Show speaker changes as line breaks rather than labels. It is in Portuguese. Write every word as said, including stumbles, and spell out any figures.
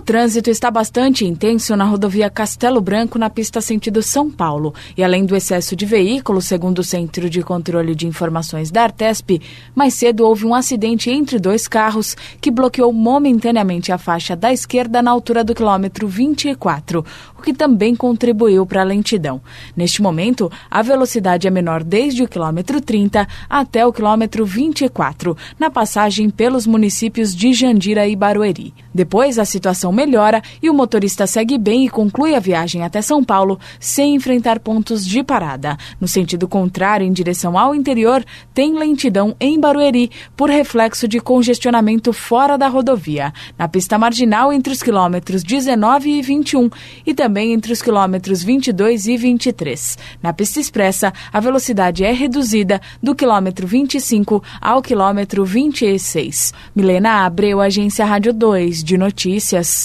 trânsito está bastante intenso na rodovia Castelo Branco, na pista sentido São Paulo. E além do excesso de veículos, segundo o Centro de Controle de Informações da Artesp, mais cedo houve um acidente entre dois carros que bloqueou momentaneamente a faixa da esquerda na altura do quilômetro vinte e quatro, o que também contribuiu para a lentidão. Neste momento, a velocidade é menor desde o quilômetro trinta até o quilômetro vinte e quatro, na passagem pelos municípios de Jandira e Barueri. Depois, a situação melhora e o motorista segue bem e conclui a viagem até São Paulo sem enfrentar pontos de parada. No sentido contrário, em direção ao interior, tem lentidão em Barueri por reflexo de congestionamento fora da rodovia, na pista marginal entre os quilômetros dezenove e vinte e um e também entre os quilômetros vinte e dois e vinte e três. Na pista expressa, a velocidade é reduzida do quilômetro vinte e cinco ao quilômetro vinte e seis. Milena Abreu, Agência Rádio dois de Notícias.